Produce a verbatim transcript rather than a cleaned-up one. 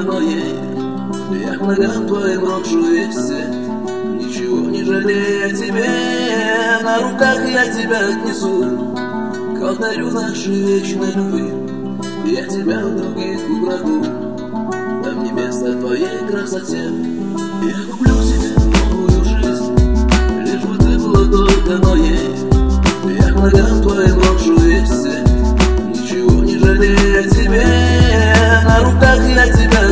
только моей. Я к ногам твоим брошу весь свет, ничего не жалея тебе. На руках я тебя отнесу к алтарю нашей вечной любви. Я тебя у других украду, там не место твоей красоте. Я куплю себе новую жизнь, лишь бы ты была только моей. Я к ногам твоим брошу весь свет, ничего не жалея тебе. На руках я тебя